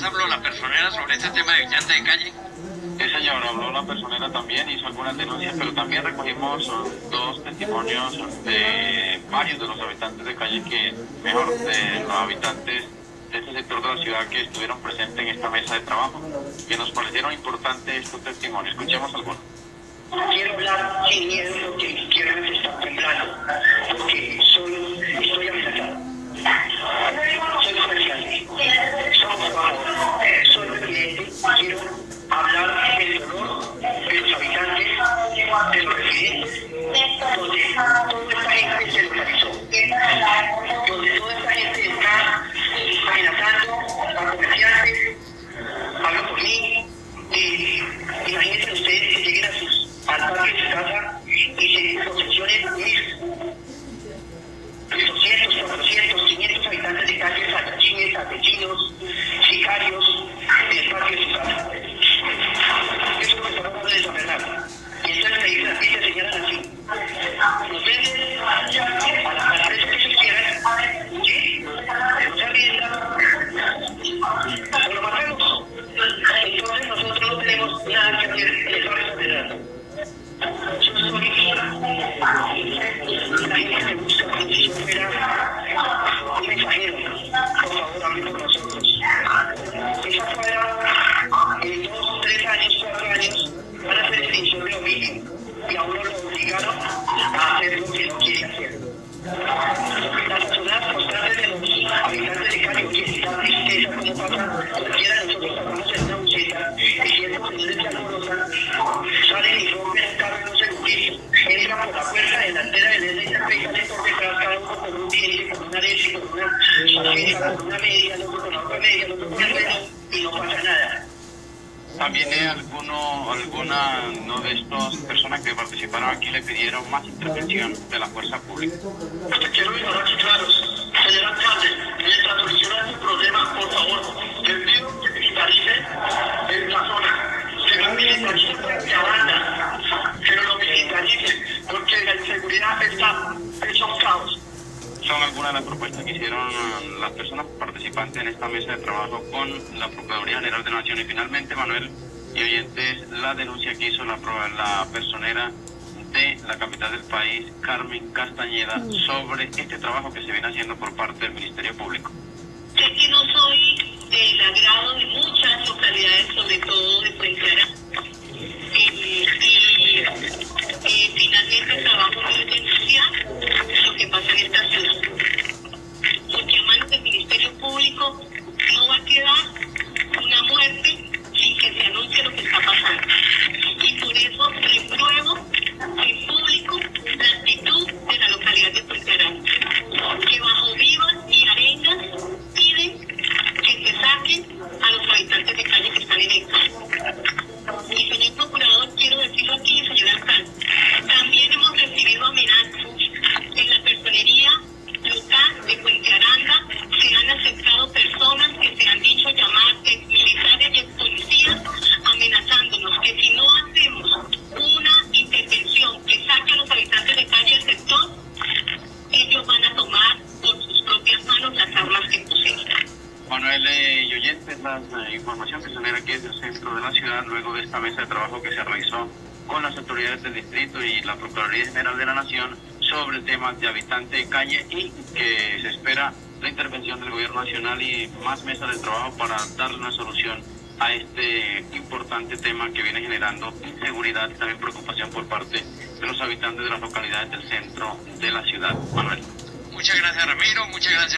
además habló la personera sobre este tema de habitante de calle. Sí, señor, habló la personera también, hizo algunas denuncias, pero también recogimos dos testimonios de varios de los habitantes de calle de los habitantes de este sector de la ciudad que estuvieron presentes en esta mesa de trabajo, que nos parecieron importantes estos testimonios. Escuchemos algunos. Quiero hablar sin miedo porque quiero estar temblando, porque estoy amenazado. Soy comerciante, somos trabajadores, soy residente, quiero hablar del dolor de los habitantes, de los residentes, donde toda esta gente se localizó, donde toda esta gente está amenazando a comerciantes, hablo por mí, imagínense ustedes que lleguen al parque de su casa y se procesionen 200, 400, 500 habitantes de calles, salachines, asesinos, sicarios, en el parque de su casa. Eso es lo que estamos hablando de San Bernardo. Y entonces me dicen así, se señalan así. Nos venden a la precio que se quieran, ¿sí? No se arrienda, o lo matamos. Entonces nosotros no tenemos nada que hacer en el parque de San Bernardo. Yo soy la gente que busca como si yo fuera un mensajero. Por favor, hable con nosotros. Esa fuera en 2, 3 años, 4 años van a hacer extinción de dominio y a uno lo obligaron a hacer lo que no quiere hacer. Las personas constantes de los habitantes de Cali, oye, la tristeza, como pasa, cualquiera de nosotros pasamos en una buceta y ciertos señores se alborotan, salen y rompen el carro y no se utilizan, entran por la puerta delantera del SSP y salen por detrás, cada uno con un diente, con una leche, con una chaqueta, con una media, el otro con otra media, el otro con el reloj, y no pasa nada. También alguna de estas personas que participaron aquí le pidieron más intervención de la fuerza pública. Quiero ignorar aquí claros. Señor alcalde, mientras soluciona este problema, por favor, le pido que militarice en la zona. Que lo militarice frente a banda. Que no lo militarice, porque la inseguridad está hecho un caos. Son algunas de las propuestas que hicieron las personas participantes en esta mesa de trabajo con la Procuraduría General de la Nación. Y finalmente, Manuel y oyentes, la denuncia que hizo la personera de la capital del país, Carmen Castañeda, sobre este trabajo que se viene haciendo por parte del Ministerio Público. Sé que no soy del agrado de muchas localidades, sobre todo de Puente Aranda. Finalmente el trabajo no es denunciar lo que pasa en esta ciudad. Porque a manos del Ministerio Público no va a quedar una muerte sin que se anuncie lo que está pasando. Y por eso repruebo en público la actitud de la localidad de Puente Aranda, que bajo vivas y arengas piden que se saquen a los habitantes de calle que están en el campo. Y señor procurador, quiero decirlo aquí, señor alcalde, también hemos recibido amenazas en la personería local de Puente Aranda. Se han acercado personas que se han dicho llamar militares y policías, amenazándonos que si no hacemos una intervención que saque a los habitantes de calle del sector, ellos van a tomar por sus propias manos las armas que poseen. Manuel y oyentes, la información que se genera aquí desde el centro de la ciudad, luego de esta mesa de trabajo que se realizó con las autoridades del distrito y la Procuraduría General de la Nación sobre temas de habitante de calle, y que se espera la intervención del gobierno nacional y más mesas de trabajo para darle una solución a este importante tema que viene generando inseguridad y también preocupación por parte de los habitantes de las localidades del centro de la ciudad. Manuel. Muchas gracias, Ramiro. Muchas gracias.